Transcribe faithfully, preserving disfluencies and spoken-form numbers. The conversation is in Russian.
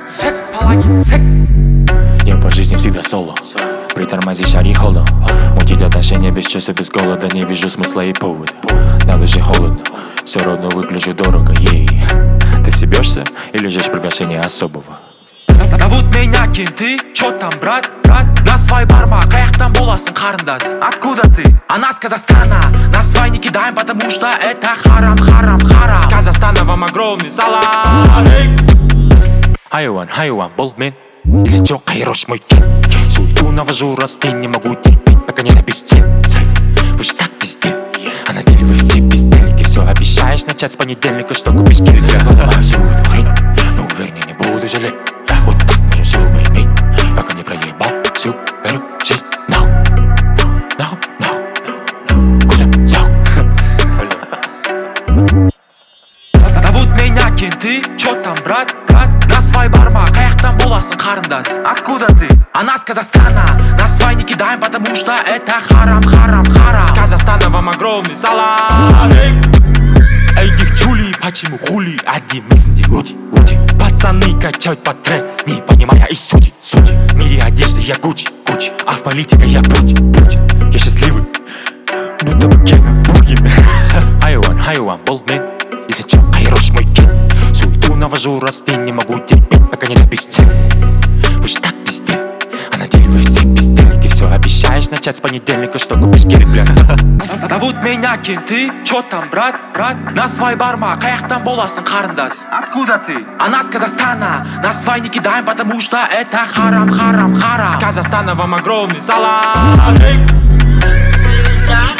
Сек, Палагин, сек. Я по жизни всегда соло. Притормози, шари холодно. Мутить отношения без чувства, без голода. Не вижу смысла и повода. На душе холодно, все равно выгляжу дорого, ей. Ты себешься или ждешь приглашения особого? Зовут меня Кенты, чё там, брат, брат? На свай барма, каяктан боласың, қарындас? Откуда ты? Она с Казахстана. На свай не кидаем, потому что это харам, харам, харам. С Казахстана вам огромный салам. Хайуан, хайуан, бол мен. Если чё, хайрош мой кен. Суету навожу, раз ты не могу терпеть, пока не напишу цель. Вы же так пиздели, а на деле вы все бездельники. Все обещаешь начать с понедельника, что купишь гелик. Я понимаю всю эту хрень, но уверен, не буду жалеть. Вот так можем все поиметь, пока не проебал всю эту жизнь. Нахуй, нахуй, нахуй. Куда взял? Зовут меня Кенты, чё там, брат, брат? На свай барма, каяктан боласың, қарындас? Откуда ты? Она с Казахстана. На свай не кидаем, потому что это харам, харам, харам. С Казахстана вам огромный салам. Эй, девчули, почему хули? Один мысли, ути, ути. Пацаны качают по трек, не понимая и сути, сути. В мире одежды я Гуччи, Гуччи, а в политике я Путь, Путь. Я счастливый, будто бы Гена Бургер. Хайуан, хайуан, бол мен. Если чё, хайрош мой кен. Суету навожу, раз ты не могу терпеть, пока не напишу цель. Вы же так пиздели, а на деле вы все бездельники. Все обещаешь начать с понедельника, что купишь гелик, бля. Зовут меня Кенты, чё там, брат, брат? На свай барма, каяктан боласың, қарындас? Откуда ты? Она с Казахстана. На свай не кидаем, потому что это харам, харам, харам. С Казахстана вам огромный салам.